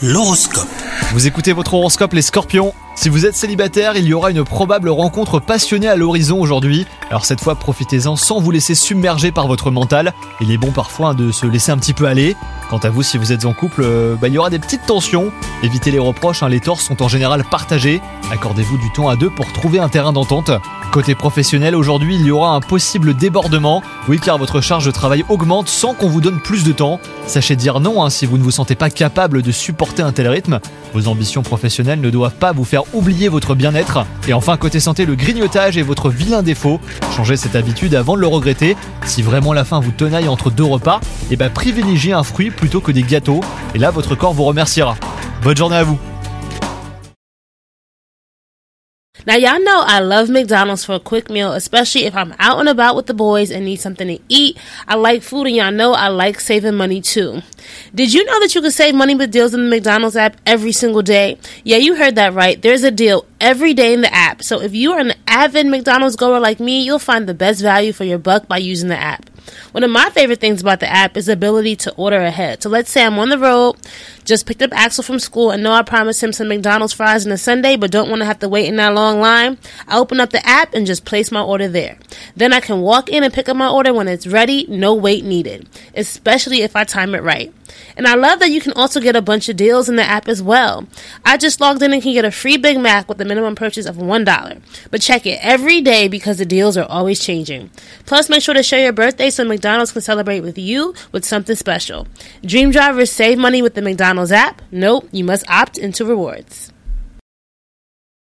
L'horoscope. Vous écoutez votre horoscope les Scorpions. Si vous êtes célibataire, il y aura une probable rencontre passionnée à l'horizon aujourd'hui. Alors cette fois, profitez-en sans vous laisser submerger par votre mental. Il est bon parfois de se laisser un petit peu aller. Quant à vous, si vous êtes en couple, il y aura des petites tensions. Évitez les reproches, les torts sont en général partagés. Accordez-vous du temps à deux pour trouver un terrain d'entente. Côté professionnel, aujourd'hui, il y aura un possible débordement. Oui, car votre charge de travail augmente sans qu'on vous donne plus de temps. Sachez dire non si vous ne vous sentez pas capable de supporter un tel rythme. Vos ambitions professionnelles ne doivent pas vous faire oublier votre bien-être. Et enfin, côté santé, le grignotage est votre vilain défaut. Changez cette habitude avant de le regretter. Si vraiment la faim vous tenaille entre deux repas, privilégiez un fruit plutôt que des gâteaux. Et là, votre corps vous remerciera. Bonne journée à vous. Now, y'all know I love McDonald's for a quick meal, especially if I'm out and about with the boys and need something to eat. I like food, and y'all know I like saving money too. Did you know that you can save money with deals in the McDonald's app every single day? Yeah, you heard that right. There's a deal every day in the app. So if you're an avid McDonald's goer like me, you'll find the best value for your buck by using the app. One of my favorite things about the app is the ability to order ahead. So let's say I'm on the road, just picked up Axel from school, and know I promised him some McDonald's fries on a Sunday, but don't want to have to wait in that long line. I open up the app and just place my order there. Then I can walk in and pick up my order when it's ready, no wait needed, especially if I time it right. And I love that you can also get a bunch of deals in the app as well. I just logged in and can get a free Big Mac with a minimum purchase of $1. But check it every day because the deals are always changing. Plus, make sure to share your birthday so McDonald's can celebrate with you with something special. Dream drivers save money with the McDonald's app. Nope, you must opt into rewards.